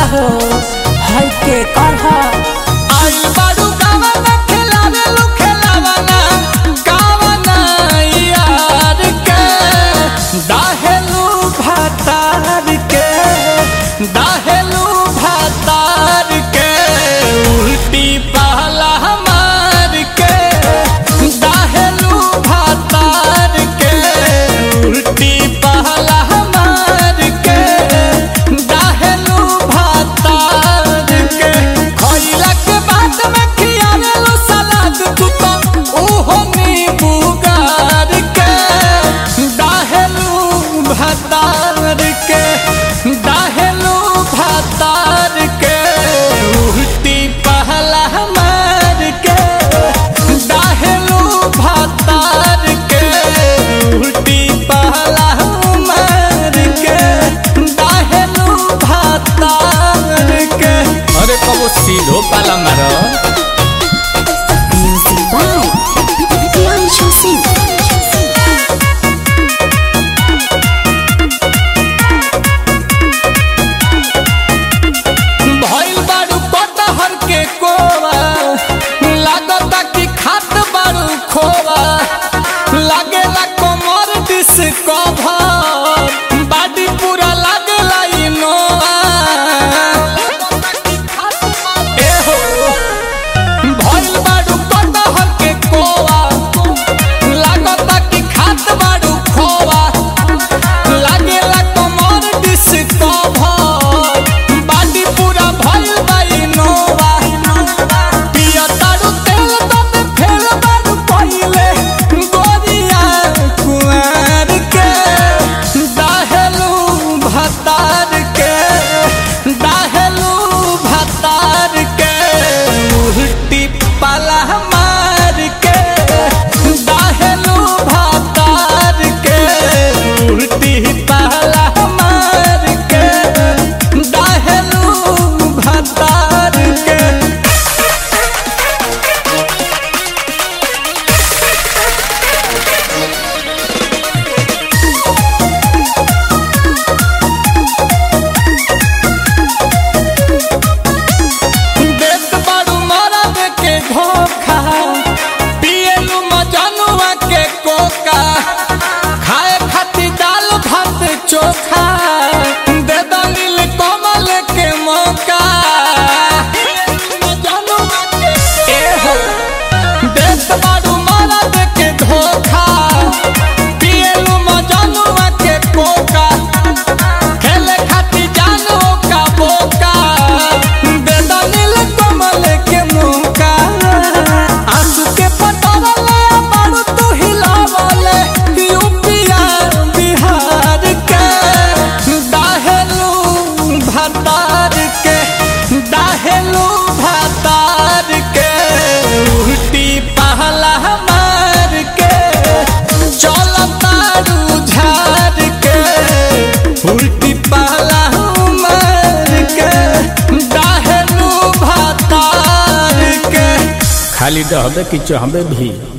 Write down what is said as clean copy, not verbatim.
हो है के करहा आई बारू गावा ना खेलावे लू खेलावाना गावाना यार के दाहेलू भातार के दाहेलू भातार के उल्टी पहला मार के दाहेलू भातार के उल्टी पहला मार के दाहेलू भातार के खइला के बाद में खियावेलू सलाद तू तो ओहो नींबू गार के दाहेलू भातार के दाहेलू भातार के उल्टी पहला मार के दाहेलू भातार के उल्टी पहला मार के दाहेलू भातार के अरे कबो सीधो पाला मारो Music by Priyanshu Singh. भइल बारू कटहर के कोवा लागता कि खात बारू खोवा लागेला कमर दिस कभर बाडी पूरा लागेला इनोवा ए हो भइल बारू कटहर के कोवा लागता कि खात बारू खोवा लागेला कमर दिस कभर बाडी पूरा भइल बा इनोवा पिया तारू तेल तब फेल बारू पहिले गोरिया कुंवर के दाहेलू भातार के दाहेलू भातार के उल्टी पाला मार के दाहेलू भातार के उल्टी पाला मार के दाहेलू भातार के देत बारू मरद के धोखा पिएलू मजनुआ के कोका खाए खातिर दाल भात चोखा दे दलिल कमल के मौका ए हो देत बारू मरद के धोखा पिएलू मजनुआ के कोका खेले खातिर जानो का बोका दे दलिल कमल के मौका आंसू के पटवले बारू तू हिलावले यूपिया बिहार के दाहेलू भातार के दाहेलू भातार के उल्टी पहला मार के चलतारू झार के उल्टी पहला मार के दाहेलू भातार के खाली डहबे कि चहबे भी।